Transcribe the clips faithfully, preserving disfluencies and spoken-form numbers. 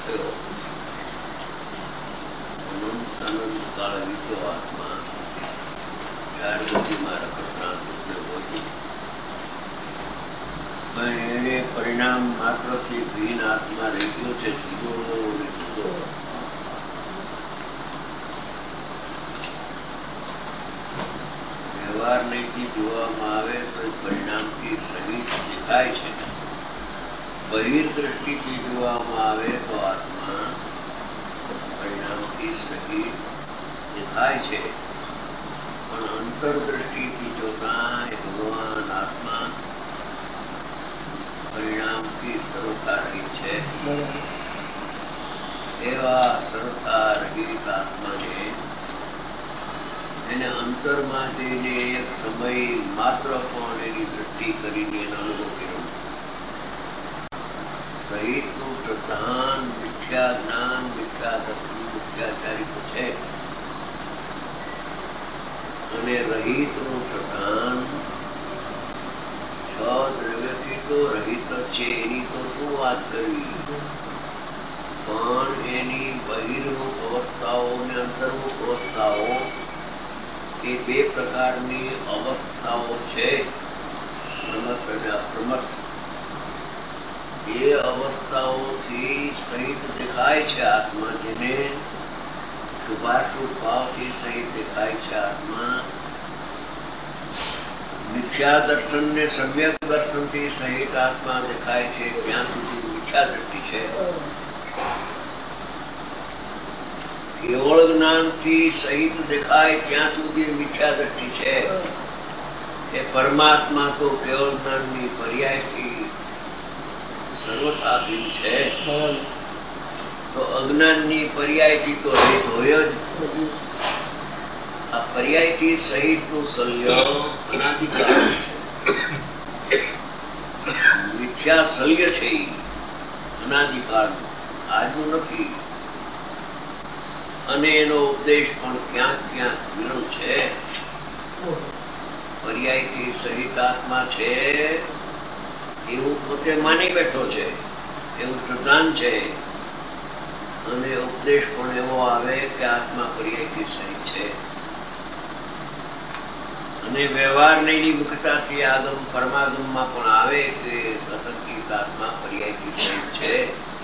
થયો, અનંત અનંત કાળ વીત્યો આત્મા ઝાડગતિમાં રખડતા દુઃખને ભોગવી, પણ એને પરિણામ માત્રથી ભીન આત્મા રહી ગયો છે, જુદો ને જુદો. વ્યવહાર નહીંથી જોવામાં આવે તો પરિણામથી સહિત દેખાય છે. બહિર્દ્રષ્ટિથી જોવામાં આવે તો આત્મા પરિણામથી સહિત દેખાય છે, પણ અંતરદ્રષ્ટિથી જોતા એ ભગવાન આત્મા પરિણામથી સર્વથા રહિત છે. એવા સર્વથા રહિત આત્માને એને અંતરમાં જઈને એક સમય માત્ર પણ એની દ્રષ્ટિ કરીને એનો અનુભવ કર્યો. સહિતનું પ્રધાન મિથ્યા જ્ઞાન, મિથ્યા દર્શન, મિથ્યાચારિત છે, અને રહિતનું પ્રધાન છ દ્રવ્યથી તો રહિત છે, એની તો શું વાત કરવી, પણ એની બહિર્મુખ અવસ્થાઓ અને અંતર્મુખ અવસ્થાઓ એ બે પ્રકારની અવસ્થાઓ છે, પ્રમથ અને અપ્રમથ. એ અવસ્થાઓથી સહિત દેખાય છે આત્મા, જેને શુભાશુભ ભાવથી સહિત દેખાય છે આત્મા. મિથ્યા દર્શન ને સમ્યક દર્શનથી સહિત આત્મા દેખાય છે, ત્યાં સુધી મિથ્યા દ્રષ્ટિ છે. કેવળ જ્ઞાનથી સહિત દેખાય ત્યાં સુધી મિથ્યા દ્રષ્ટિ છે. એ પરમાત્મા તો કેવળ જ્ઞાનની પર્યાયથી સર્વથા ભીન છે, તો અજ્ઞાનની પર્યાયથી તો રહિત હોય જ. આ પર્યાયથી સહિતનું શલ્ય અનાદિકાળ છે. મિથ્યા શલ્ય છે, એ અનાદિકાળનું, આજનું નથી. અને એનો ઉપદેશ પણ ક્યાંક ક્યાંક વિરલ છે. પર્યાયથી સહિત આત્મા છે એવું પોતે માની બેઠો છે, એવું પ્રધાન છે, અને ઉપદેશ પણ એવો આવે કે આત્મા પર્યાયથી સહિત છે. અને વ્યવહારની મુક્તતાથી આગમ પરમાગમમાં પણ આવે કે અસંકિત આત્મા પર્યાયથી સહિત છે.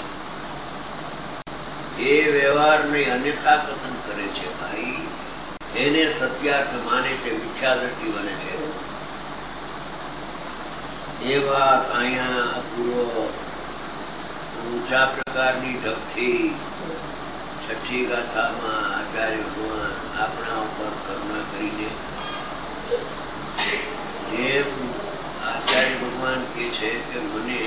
એ વ્યવહારને અન્યથા કથન કરે છે ભાઈ, એને સત્યાર્થ માને છે, મિથ્યા દ્રષ્ટિ બને છે. એ વાત અહીંયા અપૂર્વ ઊંચા પ્રકારની ઢબથી છઠ્ઠી ગાથામાં આચાર્ય ભગવાન આપણા ઉપર કરુણા કરીને, જેમ આચાર્ય ભગવાન કહે છે કે મને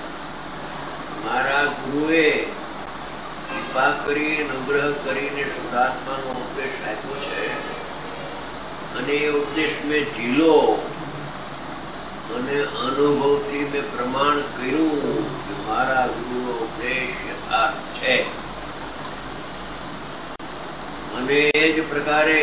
મારા ગુરુએ કૃપા કરી અનુગ્રહ કરીને શુદ્ધાત્માનો ઉપદેશ આપ્યો છે, અને એ ઉપદેશ મેં ઝીલો અને અનુભવથી મેં પ્રમાણ કર્યું કે મારા ગુરુનો ઉપદેશ યથાર્થ છે. અને એ જ પ્રકારે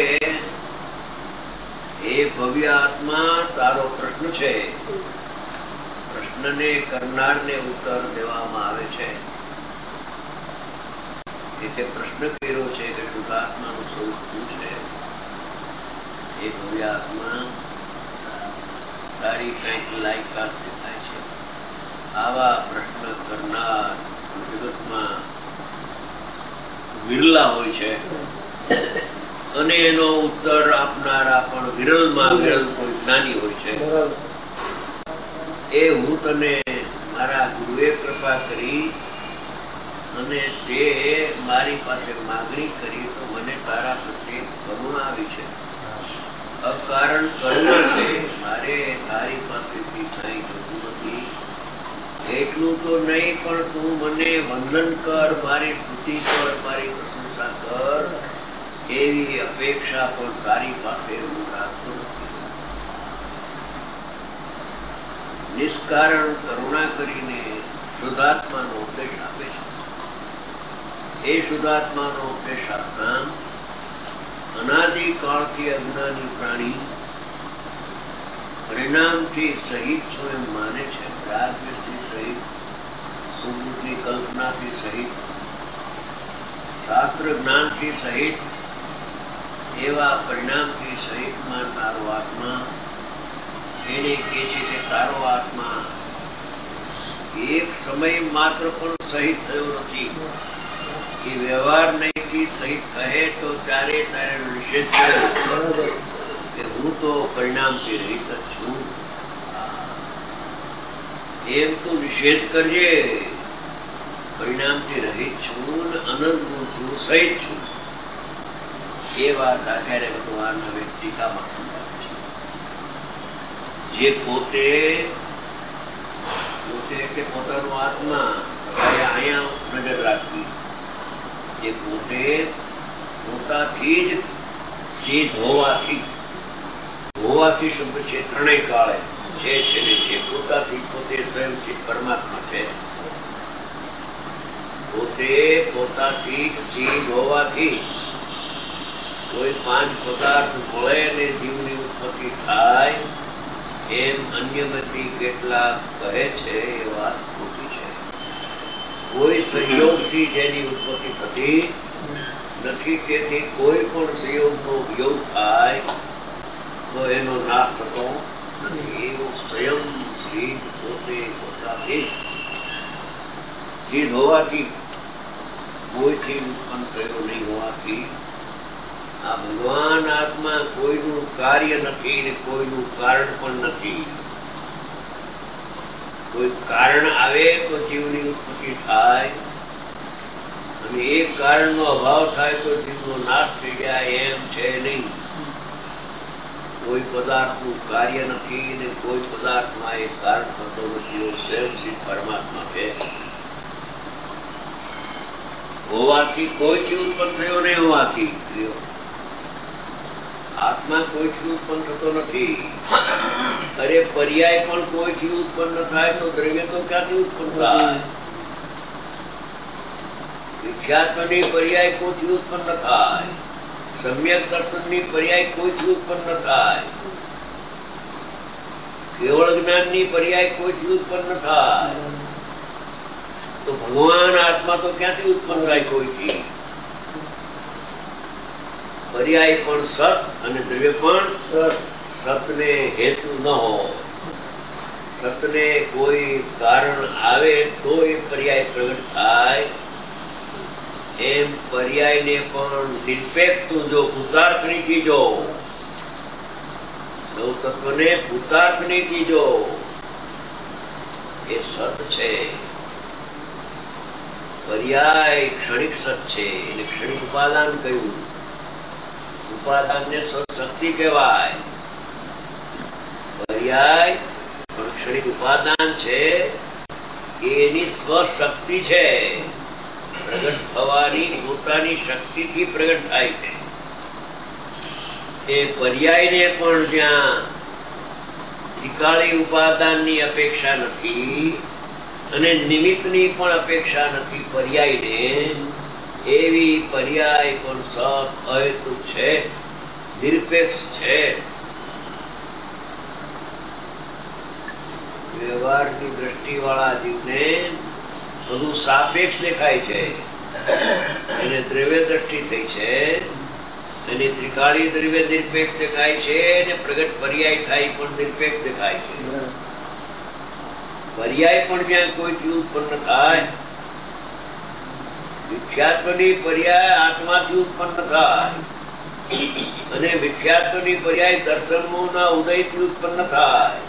એ ભવ્ય આત્મા તારો પ્રશ્ન છે, પ્રશ્નને કરનારને ઉત્તર દેવામાં આવે છે. એટલે પ્રશ્ન કર્યો છે કે શુદ્ધાત્માનું સ્વરૂપ શું છે? એ ભવ્ય આત્મા તારી કંઈક લાયકાત દેખાય છે. આવા પ્રશ્ન કરનાર જગતમાં વિરલા હોય છે, અને એનો ઉત્તર આપનારા પણ વિરલમાં વિરલ કોઈ જ્ઞાની હોય છે. એ હું તને મારા ગુરુએ કૃપા કરી અને તે મારી પાસે માગણી કરી તો મને તારા પ્રત્યે કરુણા આવી છે. અકારણ કરુણા છે, મારે તારી પાસેથી કંઈ જોતું નથી. એટલું તો નહીં, પણ તું મને વંદન કર, મારી સ્તુતિ કર, મારી પ્રશંસા કર, એવી અપેક્ષા પણ તારી પાસે હું રાખતો નથી. નિષ્કારણ કરુણા કરીને શુદ્ધાત્માનો ઉપદેશ આપે છે. એ શુદ્ધાત્માનો ઉપદેશ આપતા અનાદિકાળથી અજ્ઞાની પ્રાણી પરિણામથી સહિત છું એમ માને છે, રાગદ્વેષથી સહિત, સુખ દુઃખની કલ્પનાથી સહિત, શાસ્ત્ર જ્ઞાનથી સહિત એવા પરિણામથી સહિતમાં તારો આત્મા એને કહે છે કે તારો આત્મા એક સમય માત્ર પણ સહિત થયો નથી. એ વ્યવહાર નહીંથી સહિત કહે તો ત્યારે તારે નિષેધ કર્યો કે હું તો પરિણામથી રહિત જ છું. એમ તો નિષેધ કરજે, પરિણામથી રહિત છું, અનંત ગુણ છું, સહિત છું. એ વાત આચાર્ય ભગવાન હવે ટીકામાં સમજાવે છે. જે પોતે પોતે કે પોતાનો આત્મા અહીંયા નજર રાખવી, જે પોતે પોતાથી જ સિદ્ધ હોવાથી હોવાથી શબ્દ છે ત્રણેય કાળે છે છે ને છે. પોતાથી પોતે સ્વયં સિદ્ધ પરમાત્મા છે. પોતે પોતાથી જ સિદ્ધ હોવાથી કોઈ પાંચ પદાર્થ મળે ને જીવની ઉત્પત્તિ થાય એમ અન્યમતી કેટલાક કહે છે એ વાત ખોટી છે. કોઈ સંયોગથી જેની ઉત્પત્તિ થતી નથી, તેથી કોઈ પણ સંયોગનો વિયોગ થાય તો એનો નાશ થતો નથી. એવો સ્વયં સિદ્ધ પોતે પોતાથી સિદ્ધ હોવાથી કોઈથી ઉત્પન્ન થયેલો નહીં હોવાથી આ ભગવાન આત્મા કોઈનું કાર્ય નથી ને કોઈનું કારણ પણ નથી. કોઈ કારણ આવે તો જીવની ઉત્પત્તિ થાય અને એ કારણનો અભાવ થાય તો જીવનો નાશ થઈ જાય એમ છે નહીં. કોઈ પદાર્થનું કાર્ય નથી ને કોઈ પદાર્થમાં એ કારણ થતો નથી. સ્વયં સિદ્ધ પરમાત્મા છે. હોવાથી કોઈથી ઉત્પન્ન થયો નહીં હોવાથી આત્મા કોઈથી ઉત્પન્ન થતો નથી. અરે પર્યાય પણ કોઈથી ઉત્પન્ન થાય તો દ્રવ્ય તો ક્યાંથી ઉત્પન્ન થાય? મિથ્યાત્વની પર્યાય કોઈથી ઉત્પન્ન થાય, સમ્યક દર્શનની પર્યાય કોઈથી ઉત્પન્ન થાય, કેવળ જ્ઞાનની પર્યાય કોઈથી ઉત્પન્ન થાય. તો ભગવાન આત્મા તો ક્યાંથી ઉત્પન્ન થાય? કોઈથી. પર્યાય પણ સત અને દ્રવ્ય પણ સતને હેતુ ન હોય. સતને કોઈ કારણ આવે તો એ પર્યાય પ્રગટ થાય. એમ પર્યાયને પણ નિરપેક્ષ જો ભૂતાર્થનીથી જો સૌ તત્વને ભૂતાર્થનીથી જો એ સત છે. પર્યાય ક્ષણિક સત છે એને ક્ષણિક ઉપાદાન કહ્યું. ઉપાદાનને સ્વશક્તિ કહેવાય. પર્યાય પણ ક્ષણિક ઉપાદાન છે, એની સ્વશક્તિ છે. પ્રગટ થવાની પોતાની શક્તિથી પ્રગટ થાય છે. એ પર્યાયને પણ જ્યાં ત્રિકાળી ઉપાદાનની અપેક્ષા નથી અને નિમિત્તની પણ અપેક્ષા નથી પર્યાયને, એવી પર્યાય પણ સત અહેતુક છે, નિરપેક્ષ છે. વ્યવહારની દ્રષ્ટિવાળા જીવને બધું સાપેક્ષ દેખાય છે. એને દ્રવ્ય દ્રષ્ટિ થઈ છે, એની ત્રિકાળી દ્રવ્ય નિરપેક્ષ દેખાય છે અને પ્રગટ પર્યાય થાય પણ નિરપેક્ષ દેખાય છે. પર્યાય પણ જ્યાં કોઈથી ઉત્પન્ન થાય, મિથ્યાત્વની પર્યાય આત્માથી ઉત્પન્ન થાય અને મિથ્યાત્વની પર્યાય દર્શનોના ઉદયથી ઉત્પન્ન થાય.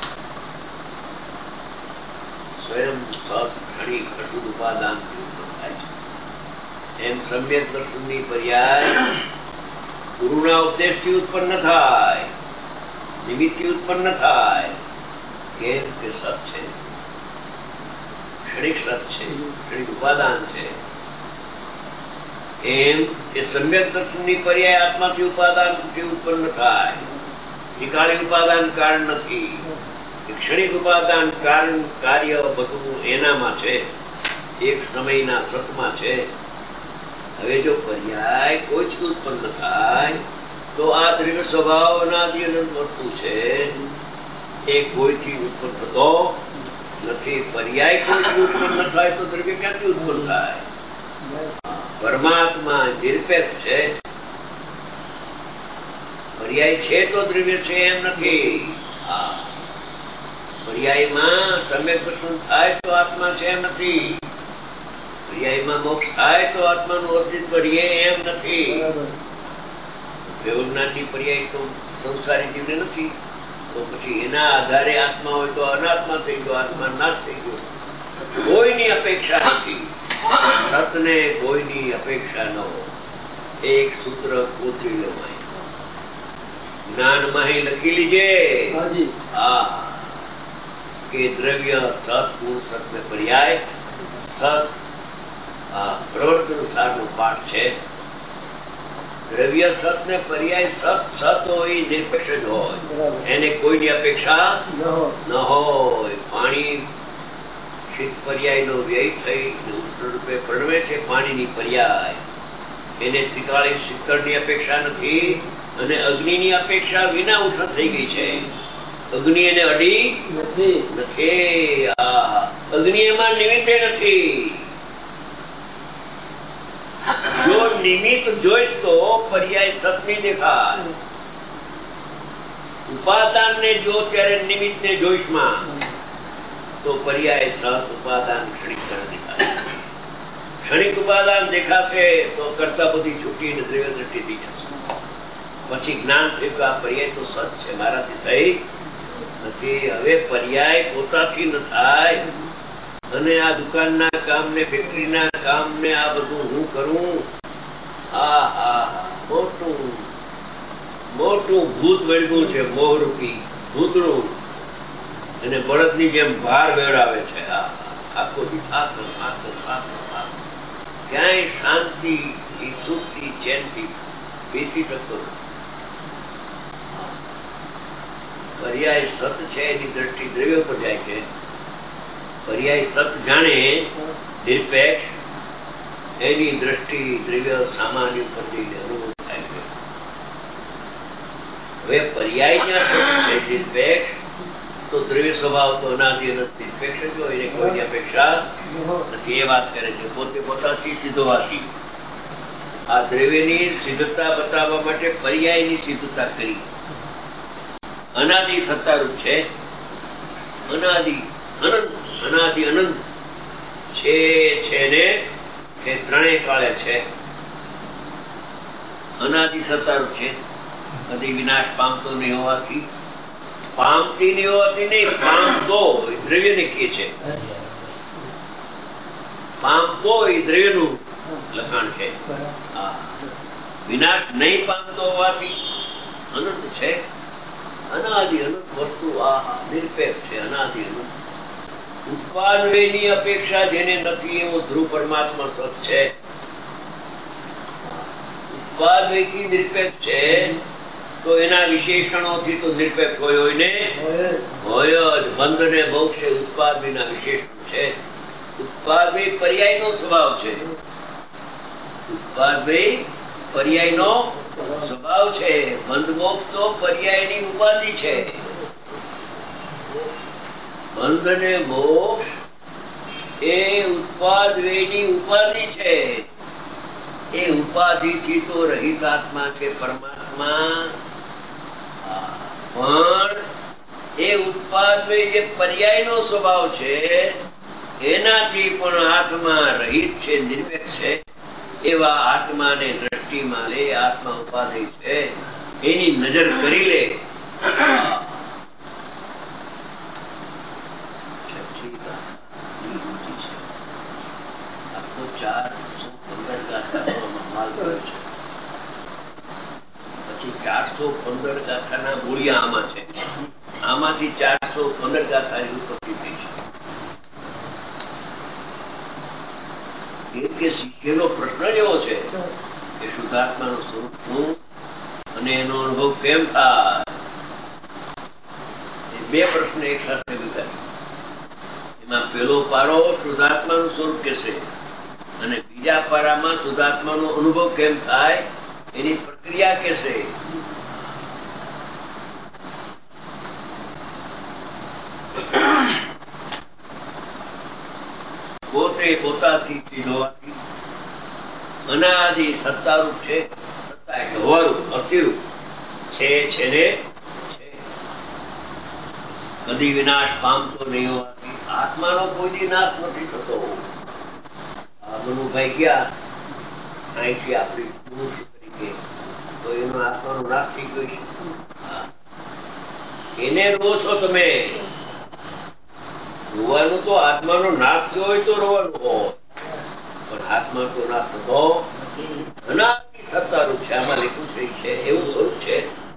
સ્વયં સત ક્ષણિક અટૂટ ઉપાદાનથી ઉત્પન્ન થાય છે. એમ સમ્યક દર્શનની પર્યાય ગુરુના ઉપદેશથી ઉત્પન્ન થાય, નિમિત્તથી ઉત્પન્ન થાય. કેમ કે સત છે, ક્ષણિક સત છે, ક્ષણિક ઉપાદાન છે. એમ એ સમ્યક દર્શનની પર્યાય આત્માથી ઉપાદાનથી ઉત્પન્ન થાય. ત્રિકાળી ઉપાદાન કારણ નથી. ક્ષણિક ઉપાદાન કારણ કાર્ય બધું એનામાં છે, એક સમયના સતમાં છે. હવે જો પર્યાય કોઈથી ઉત્પન્ન થાય તો આ દ્રવ્ય સ્વભાવ અનાદિ અનંત વસ્તુ છે, એ કોઈથી ઉત્પન્ન થતો નથી. પર્યાય કોઈથી ઉત્પન્ન થાય તો દ્રવ્ય ક્યાંથી ઉત્પન્ન થાય? પરમાત્મા નિરપેક્ષ છે. પર્યાય છે તો દ્રવ્ય છે એમ નથી. હા, પર્યાયમાં સમ્યક દર્શન થાય તો આત્મા છે એમ નથી. પર્યાયમાં મોક્ષ થાય તો આત્માનું અસ્તિત્વ રહે એમ નથી. દેવજ્ઞાનની પર્યાય તો સંસારી જીવને નથી, તો પછી એના આધારે આત્મા હોય તો અનાત્મા થઈ ગયો, આત્મા નાશ થઈ ગયો. કોઈની અપેક્ષા નથી. સતને કોઈની અપેક્ષા ન હોય. એક સૂત્ર કોતરી લેવાય. જ્ઞાન માં લખી લીજે હા કે દ્રવ્ય સત ગુણ સત ને પર્યાય સત પ્રવર્તન સાર નો પાઠ છે. દ્રવ્ય સત ને પર્યાય સત સત હોય, નિરપેક્ષ જ હોય, એને કોઈની અપેક્ષા ન હોય. પાણી શીત પર્યાય નો વ્યય થઈ ઉષ્ણ રૂપે પ્રણવે છે. પાણીની પર્યાય એને ત્રિકાળી શીતળ ની અપેક્ષા નથી, અને અગ્નિની અપેક્ષા વિના ઉષ્ણ થઈ ગઈ છે. અગ્નિ એને અડી નથી. અગ્નિ એમાં નિમિત્તે નથી. જો નિમિત્ત જોઈશ તો પર્યાય સત નહીં દેખાય. ઉપાદાન ને જો ત્યારે નિમિત્ત ને જોઈશ માં તો પર્યાય સત ઉપાદાન ક્ષણિક દેખાય. ક્ષણિક ઉપાદાન દેખાશે તો કરતા બધી છૂટીને દ્રવ્ય દ્રષ્ટિ થઈ જશે. પછી જ્ઞાન થયું કે આ પર્યાય તો સત છે, મારાથી થઈ નથી. હવે પર્યાય પોતાથી ન થાય, અને આ દુકાનના કામ ને ફેક્ટરીના કામ ને આ બધું હું કરું. આ આ મોટું મોટું ભૂત વળગું છે, મોહરૂપી ભૂતળું, અને બળદની જેમ ભાર વેડાવે છે. આ આખો દી થાકર થાકર થાકર થાકર ક્યાંય શાંતિથી સુખથી ચેનથી બેસી શકતો નથી. પર્યાય સત છે એની દ્રષ્ટિ દ્રવ્ય પર જાય છે. પર્યાય સત જાણે નિરપેક્ષ, એની દ્રષ્ટિ દ્રવ્ય સામાન્ય ઉપર જઈને અનુભવ થાય છે. હવે પર્યાય જ્યાં સત છે નિરપેક્ષ, તો દ્રવ્ય સ્વભાવ તો અનાદિ અનંત નિરપેક્ષ જ હોય, એને કોઈની અપેક્ષા નથી. એ વાત કરે છે પોતે પોતાથી સિદ્ધવાસી. આ દ્રવ્યની સિદ્ધતા બતાવવા માટે પર્યાયની સિદ્ધતા કરી. અનાદિ સત્તારૂપ છે, અનાદિ અનંત, અનાદિ અનંત છે છે ને તે ત્રણેય કાળે છે. અનાદિ સત્તારૂપ છે, કદી વિનાશ પામતો નહીં હોવાથી, પામતી નહીં હોવાથી નહીં, પામતો દ્રવ્યને કહે છે. પામતો એ દ્રવ્યનું લખાણ છે. વિનાશ નહીં પામતો હોવાથી અનંત છે. અનાદિ અનંત વસ્તુ આ નિરપેક્ષ છે. અનાદિ અનંત ઉત્પાદની અપેક્ષા જેને નથી એવો ધ્રુવ પરમાત્મા સત છે. ઉત્પાદથી નિરપેક્ષ છે તો એના વિશેષણોથી તો નિરપેક્ષ હોય હોય ને હોય જ. બંધ ને મોક્ષ ઉત્પાદ વિના વિશેષણ છે. ઉત્પાદ પર્યાય નો સ્વભાવ છે. ઉત્પાદ પર્યાય નો સ્વભાવ છે. બંધ મોક્ષ તો પર્યાયની ઉપાધિ છે. બંધ ને મોક્ષ એ ઉત્પાદ વેની ઉપાધિ છે. એ ઉપાધિ થી તો રહિત આત્મા છે પરમાત્મા. પણ એ ઉત્પાદ જે પર્યાય નો સ્વભાવ છે એનાથી પણ આત્મા રહિત છે, નિરપેક્ષ છે. એવા આત્માને દ્રષ્ટિમાં લે. આત્મા ઉપાધિ છે એની નજર કરી લે. આખો ચારસો પંદર ગાથાનો માલ કર્યો છે. પછી ચારસો પંદર ગાથાના મૂળિયા આમાં છે. આમાંથી ચારસો પંદર ગાથાની ઉત્પત્તિ થઈ છે. કે શિષ્યનો પ્રશ્ન જ એવો છે કે શુદ્ધાત્માનું સ્વરૂપ શું અને એનો અનુભવ કેમ થાય. એ બે પ્રશ્ન એક સાથે લીધા છે. એમાં પેલો પારો શુદ્ધાત્માનું સ્વરૂપ કહેશે, અને બીજા પારામાં શુદ્ધાત્માનો અનુભવ કેમ થાય એની પ્રક્રિયા કહેશે. પોતે પોતાથી હોવાથી અનાદિ સત્તારૂપ છે. સત્તા એટલે હોવારૂપ, અસ્થિરૂપ છે છે ને છે. કદી વિનાશ પામતો નહીં હોવાથી આત્માનો કોઈ દી નાશ નથી થતો. મનુભાઈ ગયા અહીંથી આપણી પુરુષ તરીકે, તો એનો આત્માનો નાશ થઈ ગયો છે. એને રો છો તમે. રોવાનું તો આત્માનો નાશ થયો હોય તો રોવાનું હોય, પણ આત્મા તો નાશ થતો અનાદિ સત્તારૂપ છે. આમાં લખ્યું છે છે એવું સ્વરૂપ છે.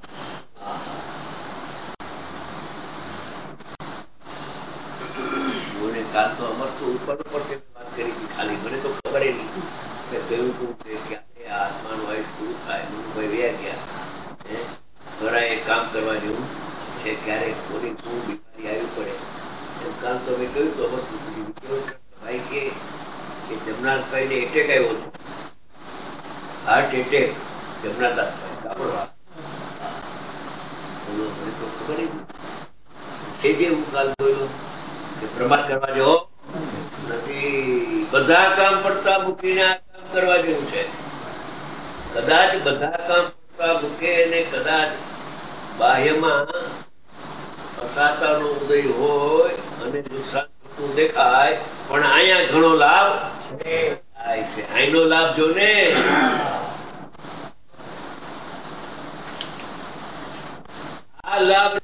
કાલ તો અમર તો ઉપર ઉપર વાત કરી હતી ખાલી, મને તો ખબર નહીં કે કહ્યું હતું કે ક્યારે આ આત્માનું આયુષ પૂરું થાય. મનુભાઈ વ્યા ગયા, ઘરા એક કામ કરવા જેવું છે, ક્યારે કોની શું બીમારી આવી પડે એમ. કાલ તો મેં કહ્યું તો અમર ભાઈ કે જમનાથભાઈ ને એટેક આવ્યો હતો, હાર્ટ એટેક. જમનાદાસભાઈ કાપડવા, મને તો ખબર નહીં છે જે હું કાલ બોલ્યો કે પ્રમાદ કરવા જેવો નથી. બધા કામ પડતા મૂકીને આ કામ કરવા જેવું છે. કદાચ બધા કામ પડતા મૂકે અને કદાચ બાહ્યમાં અસાતાનો ઉદય હોય અને નુકસાન થતું દેખાય, પણ અહીંયા ઘણો લાભ થાય છે. અહીંનો લાભ જો ને, આ લાભ